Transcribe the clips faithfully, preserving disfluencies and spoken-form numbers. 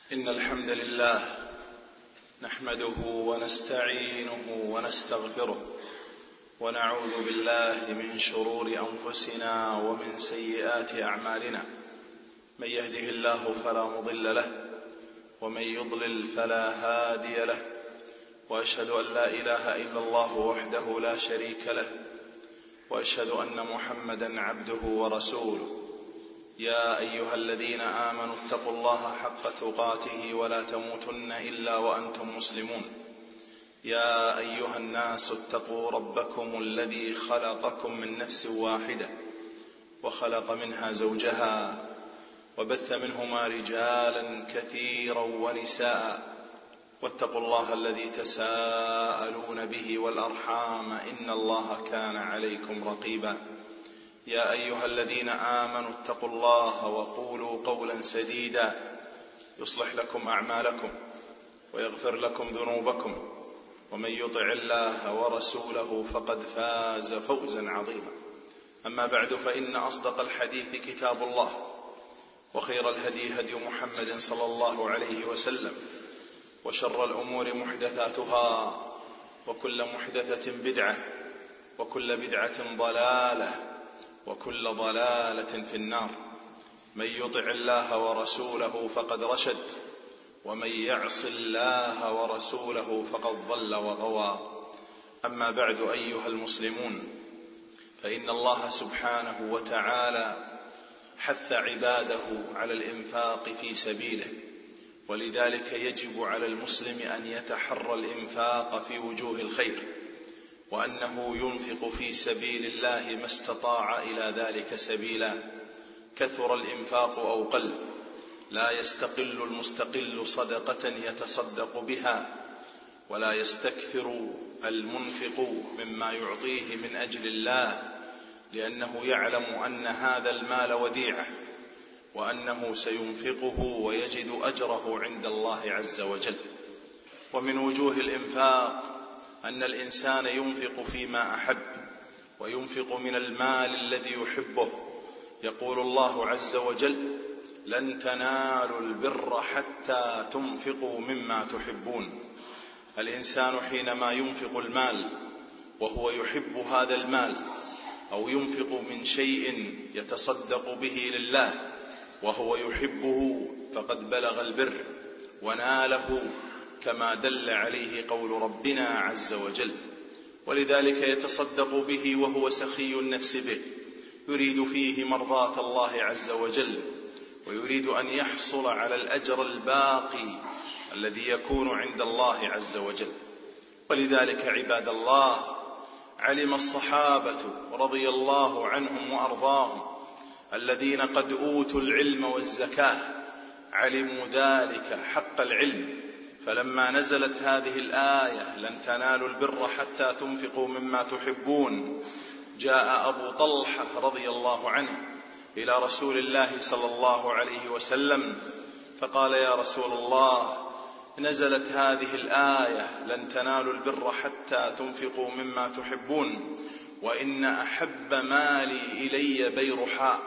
إن الحمد لله نحمده ونستعينه ونستغفره ونعوذ بالله من شرور أنفسنا ومن سيئات أعمالنا. من يهده الله فلا مضل له ومن يضلل فلا هادي له، وأشهد أن لا إله إلا الله وحده لا شريك له، وأشهد أن محمدا عبده ورسوله. يا أيها الذين آمنوا اتقوا الله حق تقاته ولا تموتن إلا وأنتم مسلمون. يا أيها الناس اتقوا ربكم الذي خلقكم من نفس واحدة وخلق منها زوجها وبث منهما رجالا كثيرا ونساء، واتقوا الله الذي تساءلون به والأرحام إن الله كان عليكم رقيبا. يا أيها الذين آمنوا اتقوا الله وقولوا قولا سديدا يصلح لكم أعمالكم ويغفر لكم ذنوبكم، ومن يطع الله ورسوله فقد فاز فوزا عظيما. أما بعد، فإن أصدق الحديث كتاب الله، وخير الهدي هدي محمد صلى الله عليه وسلم، وشر الأمور محدثاتها، وكل محدثة بدعة، وكل بدعة ضلالة، وكل ضلالة في النار. من يطع الله ورسوله فقد رشد، ومن يعص الله ورسوله فقد ضل وغوى. أما بعد، أيها المسلمون، فإن الله سبحانه وتعالى حث عباده على الإنفاق في سبيله، ولذلك يجب على المسلم أن يتحرى الإنفاق في وجوه الخير، وأنه ينفق في سبيل الله ما استطاع إلى ذلك سبيلا، كثر الإنفاق أو قل. لا يستقل المستقل صدقة يتصدق بها، ولا يستكثر المنفق مما يعطيه من أجل الله، لأنه يعلم أن هذا المال وديعة، وأنه سينفقه ويجد أجره عند الله عز وجل. ومن وجوه الإنفاق أن الإنسان ينفق فيما أحب، وينفق من المال الذي يحبه. يقول الله عز وجل: لن تنالوا البر حتى تنفقوا مما تحبون. الإنسان حينما ينفق المال وهو يحب هذا المال، أو ينفق من شيء يتصدق به لله وهو يحبه، فقد بلغ البر وناله، كما دل عليه قول ربنا عز وجل. ولذلك يتصدق به وهو سخي النفس به، يريد فيه مرضاة الله عز وجل، ويريد أن يحصل على الأجر الباقي الذي يكون عند الله عز وجل. ولذلك عباد الله، علم الصحابة رضي الله عنهم وأرضاهم الذين قد أوتوا العلم والزكاة، علموا ذلك حق العلم. فلما نزلت هذه الآية: لن تنالوا البر حتى تنفقوا مما تحبون، جاء أبو طلحة رضي الله عنه إلى رسول الله صلى الله عليه وسلم فقال: يا رسول الله، نزلت هذه الآية: لن تنالوا البر حتى تنفقوا مما تحبون، وإن أحب مالي إلي بيرحاء.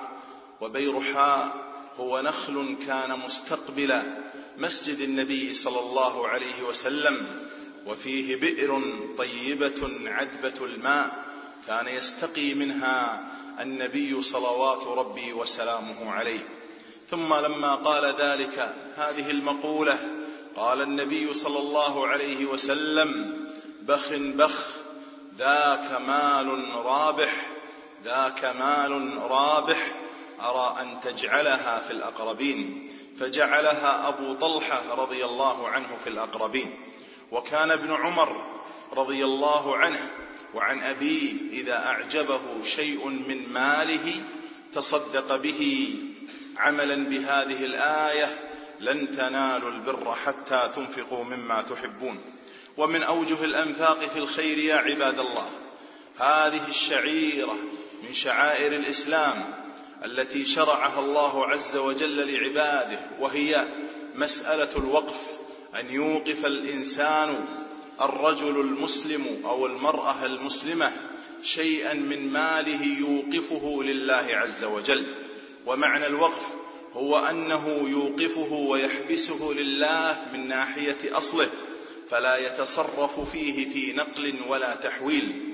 وبيرحاء هو نخل كان مستقبل مسجد النبي صلى الله عليه وسلم، وفيه بئر طيبة عذبة الماء، كان يستقي منها النبي صلوات ربي وسلامه عليه. ثم لما قال ذلك هذه المقولة، قال النبي صلى الله عليه وسلم: بخ بخ، ذاك مال رابح، ذاك مال رابح، أرى أن تجعلها في الأقربين. فجعلها أبو طلحة رضي الله عنه في الأقربين. وكان ابن عمر رضي الله عنه وعن أبيه إذا أعجبه شيء من ماله تصدق به، عملا بهذه الآية: لن تنالوا البر حتى تنفقوا مما تحبون. ومن أوجه الأنفاق في الخير يا عباد الله، هذه الشعيرة من شعائر الإسلام التي شرعها الله عز وجل لعباده، وهي مسألة الوقف. أن يوقف الإنسان، الرجل المسلم أو المرأة المسلمة، شيئا من ماله يوقفه لله عز وجل. ومعنى الوقف هو أنه يوقفه ويحبسه لله من ناحية أصله، فلا يتصرف فيه في نقل ولا تحويل،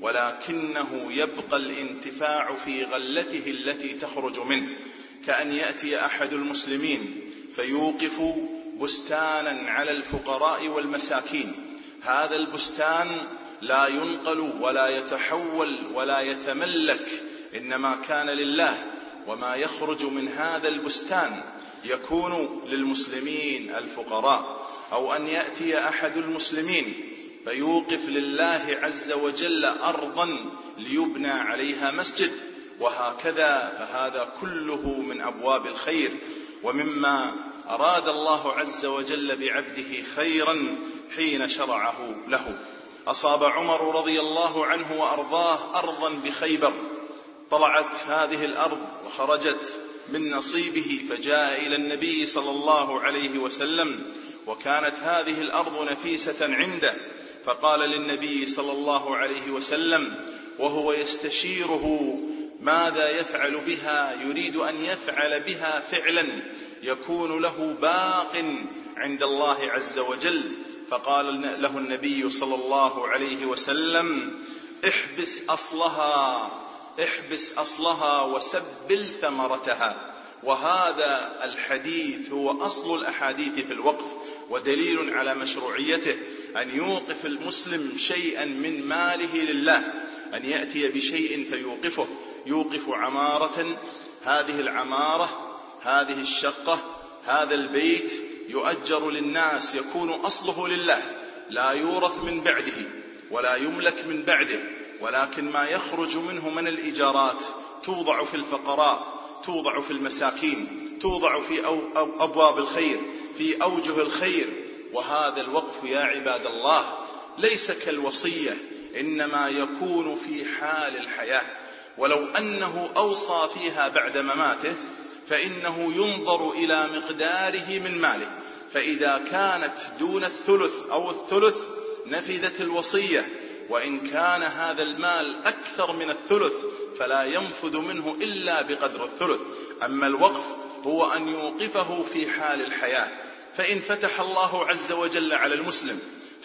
ولكنه يبقى الانتفاع في غلته التي تخرج منه، كأن يأتي أحد المسلمين فيوقف بستانا على الفقراء والمساكين. هذا البستان لا ينقل ولا يتحول ولا يتملك، إنما كان لله، وما يخرج من هذا البستان يكون للمسلمين الفقراء. أو أن يأتي أحد المسلمين فيوقف لله عز وجل أرضا ليبنى عليها مسجد، وهكذا، فهذا كله من أبواب الخير ومما أراد الله عز وجل بعبده خيرا حين شرعه له. أصاب عمر رضي الله عنه وأرضاه أرضا بخيبر، طلعت هذه الأرض وخرجت من نصيبه، فجاء إلى النبي صلى الله عليه وسلم، وكانت هذه الأرض نفيسة عنده، فقال للنبي صلى الله عليه وسلم وهو يستشيره ماذا يفعل بها، يريد أن يفعل بها فعلا يكون له باق عند الله عز وجل، فقال له النبي صلى الله عليه وسلم احبس أصلها احبس أصلها وسبل ثمرتها. وهذا الحديث هو أصل الأحاديث في الوقف، ودليل على مشروعيته أن يوقف المسلم شيئا من ماله لله، أن يأتي بشيء فيوقفه، يوقف عمارة، هذه العمارة، هذه الشقة، هذا البيت يؤجر للناس، يكون أصله لله، لا يورث من بعده ولا يملك من بعده، ولكن ما يخرج منه من الإيجارات توضع في الفقراء، توضع في المساكين، توضع في أبواب الخير، في أوجه الخير. وهذا الوقف يا عباد الله ليس كالوصية، إنما يكون في حال الحياة، ولو أنه أوصى فيها بعد مماته فإنه ينظر إلى مقداره من ماله، فإذا كانت دون الثلث أو الثلث نفذت الوصية، وإن كان هذا المال أكثر من الثلث فلا ينفذ منه إلا بقدر الثلث. أما الوقف هو أن يوقفه في حال الحياة، فإن فتح الله عز وجل على المسلم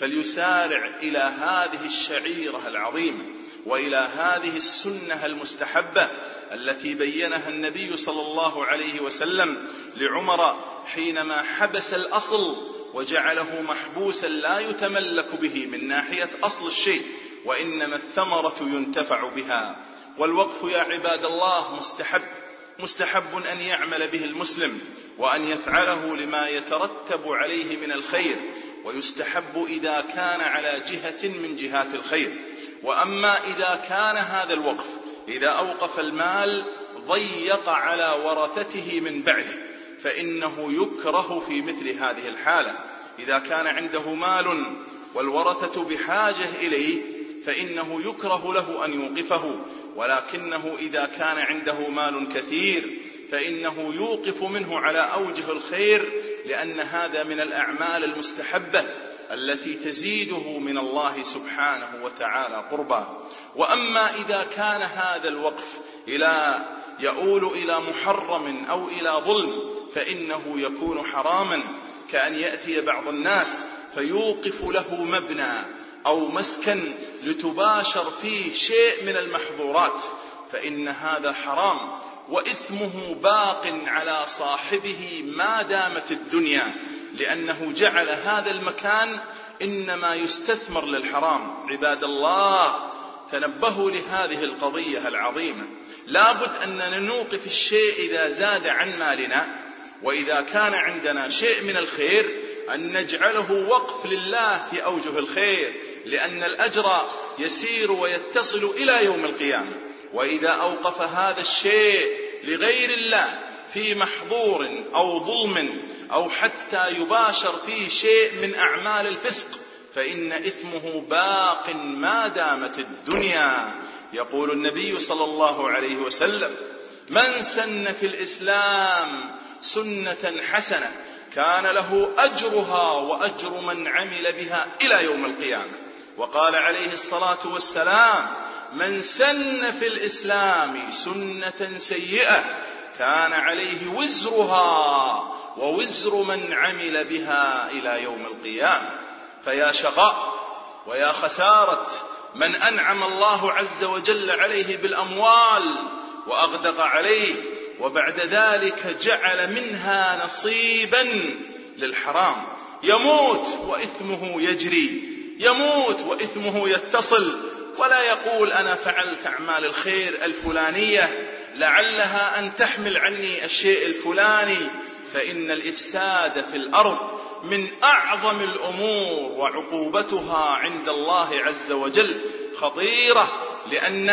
فليسارع إلى هذه الشعيرة العظيمة وإلى هذه السنة المستحبة التي بينها النبي صلى الله عليه وسلم لعمر حينما حبس الأصل وجعله محبوسا لا يتملك به من ناحية أصل الشيء، وإنما الثمرة ينتفع بها. والوقف يا عباد الله مستحب، مستحب أن يعمل به المسلم وأن يفعله لما يترتب عليه من الخير، ويستحب إذا كان على جهة من جهات الخير. وأما إذا كان هذا الوقف إذا أوقف المال ضيق على ورثته من بعده فإنه يكره في مثل هذه الحالة. إذا كان عنده مال والورثة بحاجة إليه فإنه يكره له أن يوقفه، ولكنه إذا كان عنده مال كثير فإنه يوقف منه على أوجه الخير، لأن هذا من الأعمال المستحبة التي تزيده من الله سبحانه وتعالى قربا. وأما إذا كان هذا الوقف إلى يؤول إلى محرم أو إلى ظلم فإنه يكون حراما، كأن يأتي بعض الناس فيوقف له مبنى أو مسكن لتباشر فيه شيء من المحظورات، فإن هذا حرام وإثمه باق على صاحبه ما دامت الدنيا، لأنه جعل هذا المكان إنما يستثمر للحرام. عباد الله تنبهوا لهذه القضية العظيمة، لابد أننا نوقف الشيء إذا زاد عن مالنا، وإذا كان عندنا شيء من الخير أن نجعله وقف لله في أوجه الخير، لأن الأجر يسير ويتصل إلى يوم القيامة. وإذا أوقف هذا الشيء لغير الله في محظور أو ظلم أو حتى يباشر فيه شيء من أعمال الفسق فإن إثمه باق ما دامت الدنيا. يقول النبي صلى الله عليه وسلم: من سن في الإسلام سنة حسنة كان له أجرها وأجر من عمل بها إلى يوم القيامة. وقال عليه الصلاة والسلام: من سن في الإسلام سنة سيئة كان عليه وزرها ووزر من عمل بها إلى يوم القيامة. فيا شقاء ويا خسارة من أنعم الله عز وجل عليه بالأموال وأغدق عليه، وبعد ذلك جعل منها نصيبا للحرام، يموت وإثمه يجري، يموت وإثمه يتصل، ولا يقول أنا فعلت أعمال الخير الفلانية لعلها أن تحمل عني الشيء الفلاني. فإن الإفساد في الأرض من أعظم الأمور، وعقوبتها عند الله عز وجل خطيرة، لأن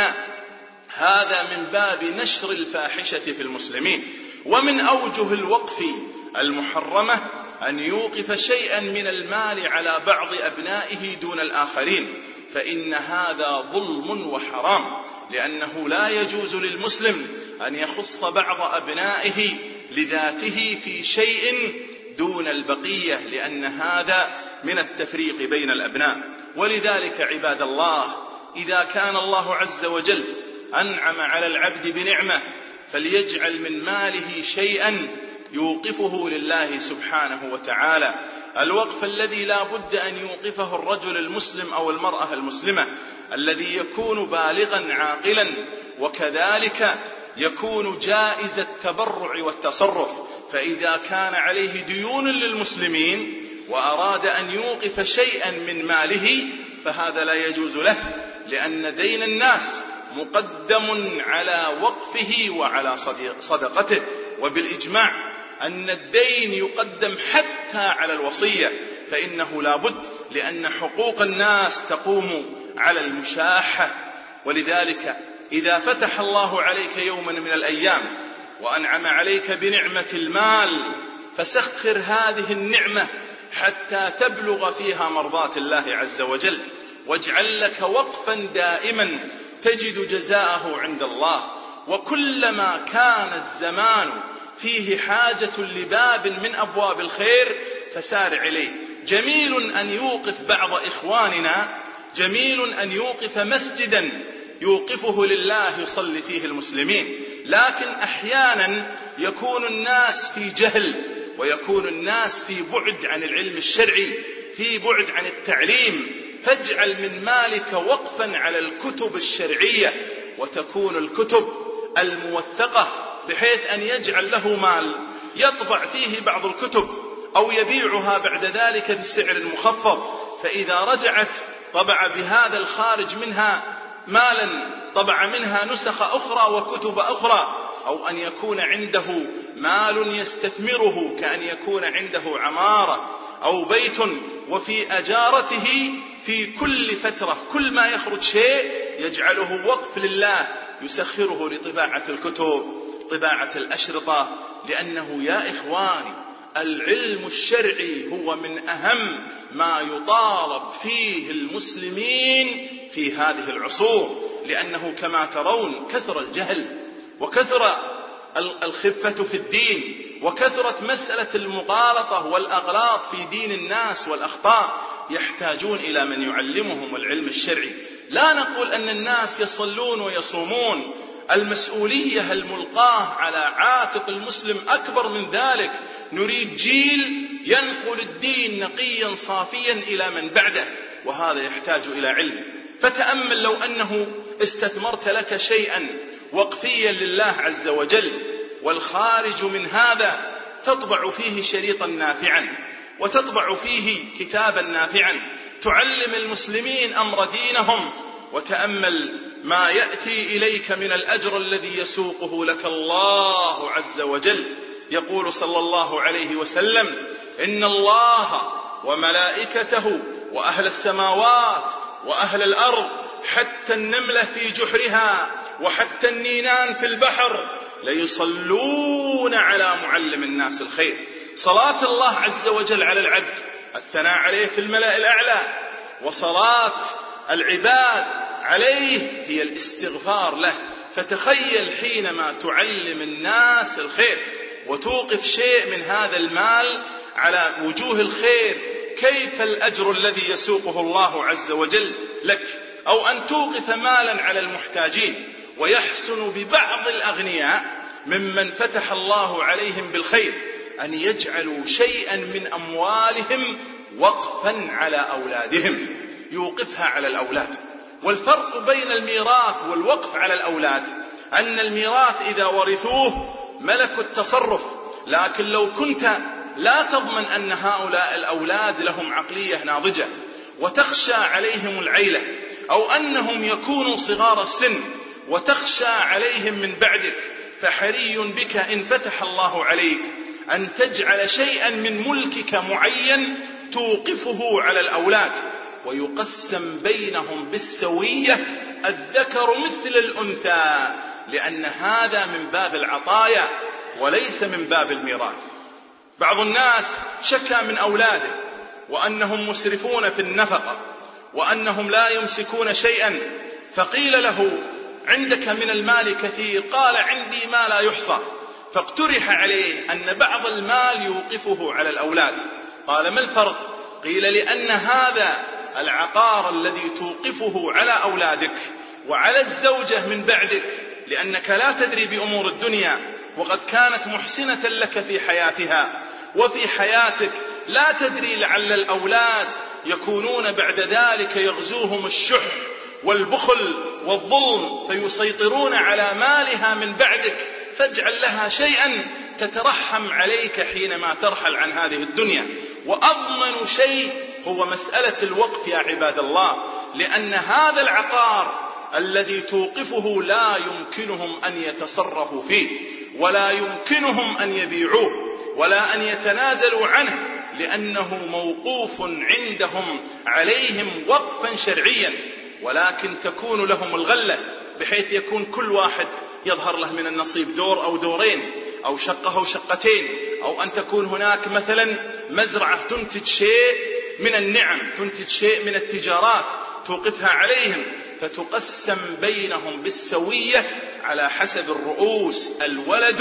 هذا من باب نشر الفاحشة في المسلمين. ومن أوجه الوقف المحرمة أن يوقف شيئا من المال على بعض أبنائه دون الآخرين، فإن هذا ظلم وحرام، لأنه لا يجوز للمسلم أن يخص بعض أبنائه لذاته في شيء دون البقية، لأن هذا من التفريق بين الأبناء. ولذلك عباد الله، إذا كان الله عز وجل أنعم على العبد بنعمة فليجعل من ماله شيئا يوقفه لله سبحانه وتعالى، الوقف الذي لا بد أن يوقفه الرجل المسلم أو المرأة المسلمة، الذي يكون بالغا عاقلا، وكذلك يكون جائز التبرع والتصرف. فإذا كان عليه ديون للمسلمين وأراد أن يوقف شيئا من ماله فهذا لا يجوز له، لأن دين الناس مقدم على وقفه وعلى صدقته، وبالإجماع أن الدين يقدم حتى على الوصية، فإنه لا بد، لأن حقوق الناس تقوم على المشاحة. ولذلك إذا فتح الله عليك يوما من الأيام وأنعم عليك بنعمة المال فسخر هذه النعمة حتى تبلغ فيها مرضاة الله عز وجل، واجعل لك وقفا دائما تجد جزاءه عند الله. وكلما كان الزمان فيه حاجة لباب من أبواب الخير فسارع إليه. جميل أن يوقف بعض إخواننا، جميل أن يوقف مسجدا يوقفه لله يصلي فيه المسلمين، لكن أحيانا يكون الناس في جهل، ويكون الناس في بعد عن العلم الشرعي، في بعد عن التعليم، فاجعل من مالك وقفا على الكتب الشرعية، وتكون الكتب الموثقة بحيث أن يجعل له مال يطبع فيه بعض الكتب أو يبيعها بعد ذلك بسعر مخفض، فإذا رجعت طبع بهذا الخارج منها مالا، طبع منها نسخ أخرى وكتب أخرى، أو أن يكون عنده مال يستثمره، كأن يكون عنده عمارة أو بيت وفي أجارته في كل فترة كل ما يخرج شيء يجعله وقف لله، يسخره لطباعة الكتب، طباعة الأشرطة، لأنه يا إخواني العلم الشرعي هو من أهم ما يطالب فيه المسلمين في هذه العصور، لأنه كما ترون كثر الجهل وكثر الخفة في الدين، وكثرت مسألة المغالطة والأغلاط في دين الناس والأخطاء، يحتاجون إلى من يعلمهم العلم الشرعي. لا نقول أن الناس يصلون ويصومون، المسؤولية الملقاة على عاتق المسلم أكبر من ذلك. نريد جيل ينقل الدين نقيا صافيا إلى من بعده، وهذا يحتاج إلى علم. فتأمل لو أنه استثمرت لك شيئا وقفيا لله عز وجل، والخارج من هذا تطبع فيه شريطا نافعا، وتطبع فيه كتابا نافعا تعلم المسلمين أمر دينهم، وتأمل ما يأتي إليك من الأجر الذي يسوقه لك الله عز وجل. يقول صلى الله عليه وسلم: إن الله وملائكته وأهل السماوات وأهل الأرض حتى النملة في جحرها وحتى النينان في البحر ليصلون على معلم الناس الخير. صلاة الله عز وجل على العبد الثناء عليه في الملأ الأعلى، وصلاة العباد عليه هي الاستغفار له. فتخيل حينما تعلم الناس الخير وتوقف شيء من هذا المال على وجوه الخير، كيف الأجر الذي يسوقه الله عز وجل لك. أو أن توقف مالا على المحتاجين. ويحسن ببعض الأغنياء ممن فتح الله عليهم بالخير أن يجعلوا شيئا من أموالهم وقفا على أولادهم، يوقفها على الأولاد. والفرق بين الميراث والوقف على الأولاد أن الميراث إذا ورثوه ملكوا التصرف، لكن لو كنت لا تضمن أن هؤلاء الأولاد لهم عقلية ناضجة وتخشى عليهم العيلة، أو أنهم يكونوا صغار السن وتخشى عليهم من بعدك، فحري بك إن فتح الله عليك أن تجعل شيئا من ملكك معين توقفه على الأولاد، ويقسم بينهم بالسوية، الذكر مثل الأنثى، لأن هذا من باب العطايا وليس من باب الميراث. بعض الناس شكى من أولاده وأنهم مسرفون في النفقة وأنهم لا يمسكون شيئا، فقيل له عندك من المال كثير، قال عندي ما لا يحصى، فاقترح عليه أن بعض المال يوقفه على الأولاد. قال ما الفرق؟ قيل لأن هذا العقار الذي توقفه على أولادك وعلى الزوجة من بعدك، لأنك لا تدري بأمور الدنيا، وقد كانت محسنة لك في حياتها وفي حياتك، لا تدري لعل الأولاد يكونون بعد ذلك يغزوهم الشح والبخل والظلم فيسيطرون على مالها من بعدك، فاجعل لها شيئا تترحم عليك حينما ترحل عن هذه الدنيا. وأضمن شيء هو مسألة الوقف يا عباد الله، لأن هذا العقار الذي توقفه لا يمكنهم أن يتصرفوا فيه، ولا يمكنهم أن يبيعوه ولا أن يتنازلوا عنه، لأنه موقوف عندهم عليهم وقفا شرعيا، ولكن تكون لهم الغلة بحيث يكون كل واحد يظهر له من النصيب دور أو دورين أو شقة أو شقتين، أو أن تكون هناك مثلا مزرعة تنتج شيء من النعم، تنتج شيء من التجارات توقفها عليهم، فتقسم بينهم بالسوية على حسب الرؤوس، الولد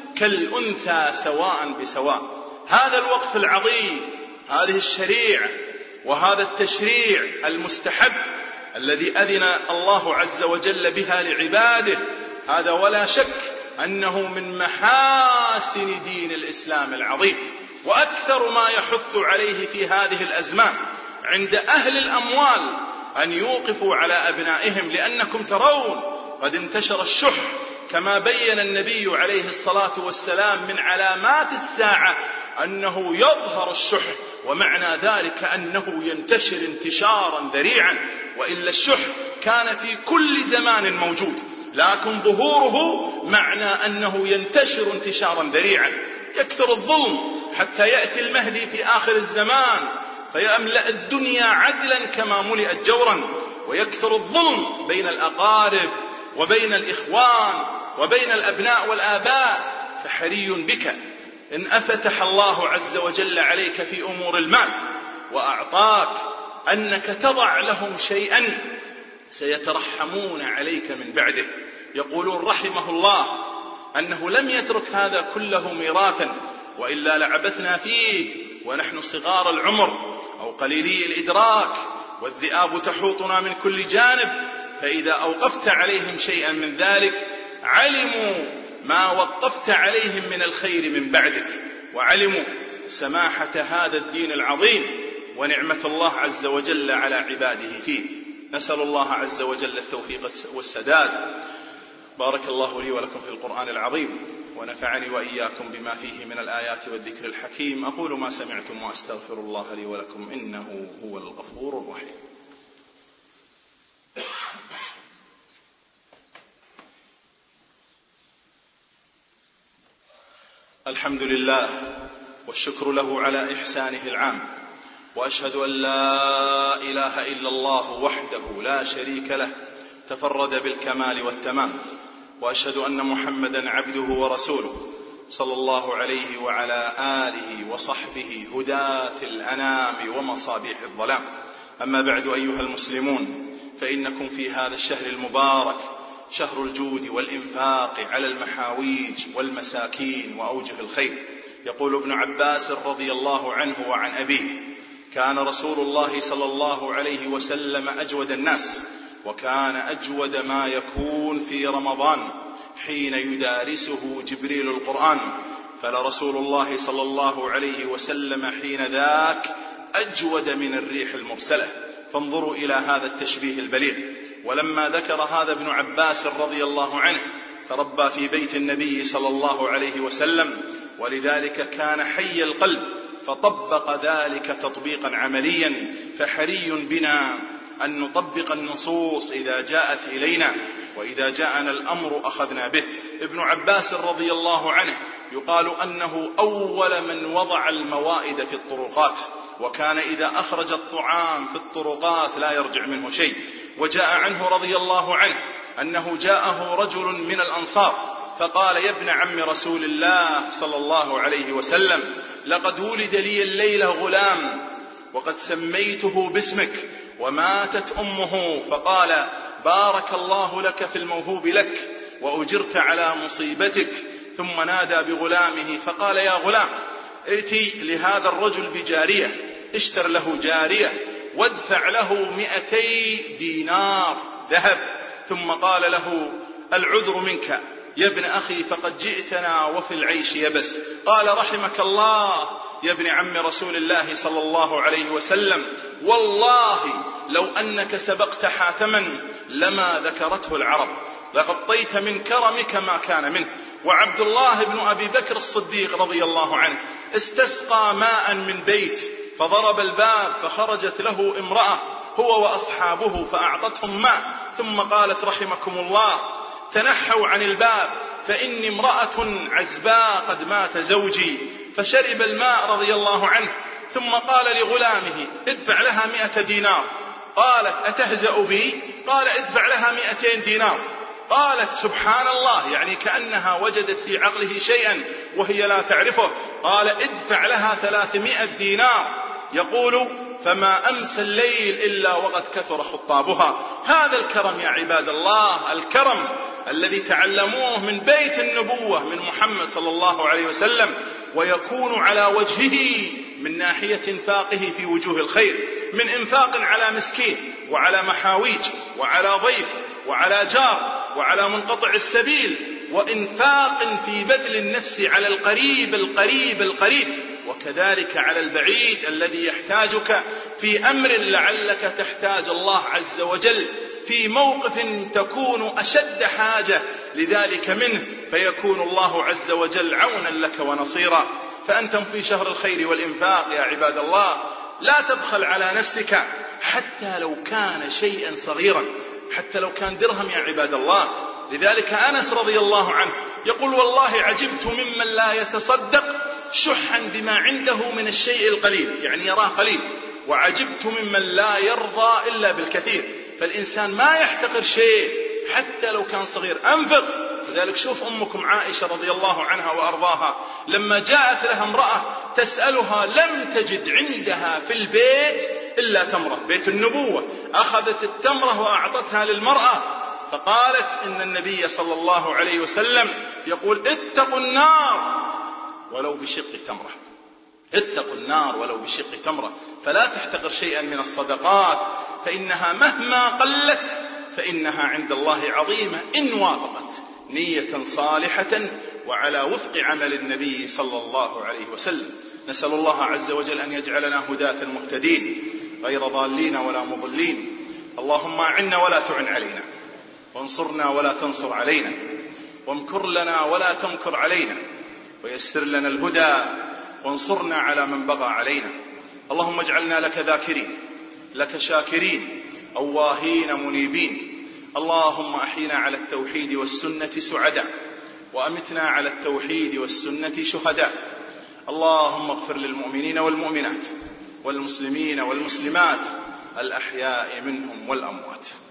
كالأنثى سواء بسواء. هذا الوقف العظيم، هذه الشريعة وهذا التشريع المستحب الذي أذن الله عز وجل بها لعباده، هذا ولا شك أنه من محاسن دين الإسلام العظيم، وأكثر ما يحث عليه في هذه الأزمان عند أهل الأموال أن يوقفوا على أبنائهم، لأنكم ترون قد انتشر الشح كما بين النبي عليه الصلاة والسلام من علامات الساعة أنه يظهر الشح، ومعنى ذلك أنه ينتشر انتشارا ذريعا، وإلا الشح كان في كل زمان موجود، لكن ظهوره معنى أنه ينتشر انتشارا ذريعا. يكثر الظلم حتى يأتي المهدي في آخر الزمان فيملأ الدنيا عدلا كما ملئت جورا، ويكثر الظلم بين الأقارب وبين الإخوان وبين الأبناء والآباء. فحري بك إن أفتح الله عز وجل عليك في أمور المال وأعطاك أنك تضع لهم شيئا سيترحمون عليك من بعده. يقولون رحمه الله أنه لم يترك هذا كله ميراثا، وإلا لعبثنا فيه ونحن صغار العمر أو قليلي الإدراك، والذئاب تحوطنا من كل جانب، فإذا أوقفت عليهم شيئا من ذلك علموا ما وقفت عليهم من الخير من بعدك، وعلموا سماحة هذا الدين العظيم ونعمة الله عز وجل على عباده فيه. نسأل الله عز وجل التوفيق والسداد. بارك الله لي ولكم في القرآن العظيم، ونفعني وإياكم بما فيه من الآيات والذكر الحكيم. أقول ما سمعتم وأستغفر الله لي ولكم، إنه هو الغفور الرحيم. الحمد لله والشكر له على إحسانه العام، وأشهد أن لا إله إلا الله وحده لا شريك له تفرد بالكمال والتمام، وأشهد أن محمدا عبده ورسوله صلى الله عليه وعلى آله وصحبه هداة الأنام ومصابيح الظلام. أما بعد أيها المسلمون، فإنكم في هذا الشهر المبارك شهر الجود والإنفاق على المحاويج والمساكين وأوجه الخير. يقول ابن عباس رضي الله عنه وعن أبيه: كان رسول الله صلى الله عليه وسلم أجود الناس، وكان أجود ما يكون في رمضان، حين يدارسه جبريل القرآن، فلرسول الله صلى الله عليه وسلم حين ذاك أجود من الريح المرسلة. فانظروا إلى هذا التشبيه البليغ. ولما ذكر هذا ابن عباس رضي الله عنه تربى في بيت النبي صلى الله عليه وسلم، ولذلك كان حي القلب، فطبق ذلك تطبيقا عمليا. فحري بنا أن نطبق النصوص إذا جاءت إلينا، وإذا جاءنا الأمر أخذنا به. ابن عباس رضي الله عنه يقال أنه أول من وضع الموائد في الطرقات، وكان إذا أخرج الطعام في الطرقات لا يرجع منه شيء. وجاء عنه رضي الله عنه أنه جاءه رجل من الأنصار فقال: يا ابن عم رسول الله صلى الله عليه وسلم، لقد ولد لي الليلة غلام وقد سميته باسمك وماتت أمه. فقال: بارك الله لك في الموهوب لك وأجرت على مصيبتك. ثم نادى بغلامه فقال: يا غلام، ائتي لهذا الرجل بجارية، اشتر له جارية وادفع له مئتي دينار ذهب. ثم قال له: العذر منك يا ابن أخي، فقد جئتنا وفي العيش يبس. قال: رحمك الله يا ابن عم رسول الله صلى الله عليه وسلم، والله لو أنك سبقت حاتما لما ذكرته العرب، لغطيت من كرمك ما كان منه. وعبد الله بن أبي بكر الصديق رضي الله عنه استسقى ماء من بيت، فضرب الباب فخرجت له امرأة هو وأصحابه فأعطتهم ماء، ثم قالت: رحمكم الله، تنحوا عن الباب فإني امرأة عزباء قد مات زوجي. فشرب الماء رضي الله عنه، ثم قال لغلامه: ادفع لها مئة دينار. قالت: أتهزأ بي؟ قال: ادفع لها مئتين دينار. قالت: سبحان الله، يعني كأنها وجدت في عقله شيئا وهي لا تعرفه. قال: ادفع لها ثلاثمائة دينار. يقول: فما أمس الليل إلا وقد كثر خطابها. هذا الكرم يا عباد الله، الكرم الذي تعلموه من بيت النبوة من محمد صلى الله عليه وسلم، ويكون على وجهه من ناحية انفاقه في وجوه الخير، من انفاق على مسكين وعلى محاويج وعلى ضيف وعلى جار وعلى منقطع السبيل، وإنفاق في بذل النفس على القريب القريب القريب، وكذلك على البعيد الذي يحتاجك في أمر لعلك تحتاج الله عز وجل في موقف تكون أشد حاجة لذلك منه، فيكون الله عز وجل عونا لك ونصيرا. فأنتم في شهر الخير والإنفاق يا عباد الله، لا تبخل على نفسك حتى لو كان شيئا صغيرا، حتى لو كان درهم يا عباد الله. لذلك أنس رضي الله عنه يقول: والله عجبت ممن لا يتصدق شحا بما عنده من الشيء القليل، يعني يراه قليل، وعجبت ممن لا يرضى إلا بالكثير. فالإنسان ما يحتقر شيء حتى لو كان صغير، أنفق. لذلك شوف أمكم عائشة رضي الله عنها وأرضاها، لما جاءت لها امرأة تسألها لم تجد عندها في البيت إلا تمرة، بيت النبوة، أخذت التمرة وأعطتها للمرأة، فقالت إن النبي صلى الله عليه وسلم يقول: اتقوا النار ولو بشق تمرة، اتقوا النار ولو بشق تمرة. فلا تحتقر شيئا من الصدقات، فإنها مهما قلت فإنها عند الله عظيمة إن وافقت نية صالحة وعلى وفق عمل النبي صلى الله عليه وسلم. نسأل الله عز وجل أن يجعلنا هداة مهتدين غير ضالين ولا مضلين. اللهم أعنا ولا تعن علينا، وانصرنا ولا تنصر علينا، وامكر لنا ولا تمكر علينا، ويسر لنا الهدى وانصرنا على من بغى علينا. اللهم اجعلنا لك ذاكرين، لك شاكرين، أواهين منيبين. اللهم أحينا على التوحيد والسنة سعداء، وأمتنا على التوحيد والسنة شهداء. اللهم اغفر للمؤمنين والمؤمنات والمسلمين والمسلمات الأحياء منهم والأموات.